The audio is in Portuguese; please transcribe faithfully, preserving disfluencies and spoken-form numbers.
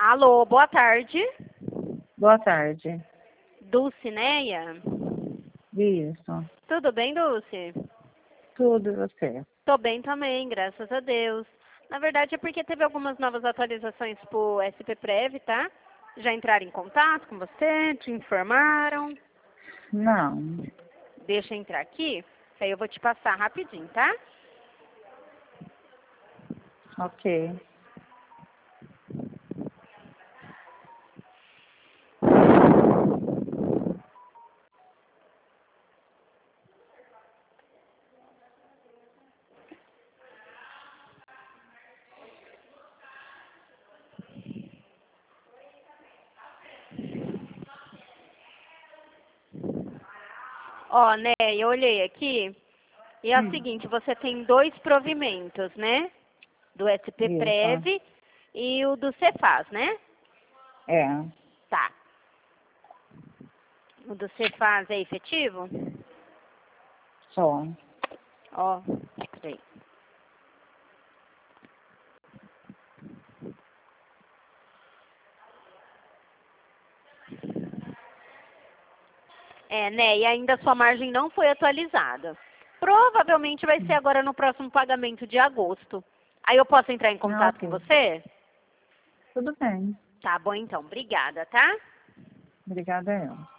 Alô, boa tarde. Boa tarde. Dulcineia? Isso. Tudo bem, Dulce? Tudo e você? Tô bem também, graças a Deus. Na verdade é porque teve algumas novas atualizações pro S P Prev, tá? Já entraram em contato com você? Te informaram? Não. Deixa eu entrar aqui, que aí eu vou te passar rapidinho, tá? Ok. Ó, né, eu olhei aqui e é o Hum. seguinte, você tem dois provimentos, né? Do S P Isso. Prev e o do Cefaz, né? É. Tá. O do Cefaz é efetivo? Só. Ó, peraí. É, né? E ainda a sua margem não foi atualizada. Provavelmente vai ser agora no próximo pagamento de agosto. Aí eu posso entrar em Ah, contato com ok. você? Tudo bem. Tá bom então, obrigada, tá? Obrigada, eu.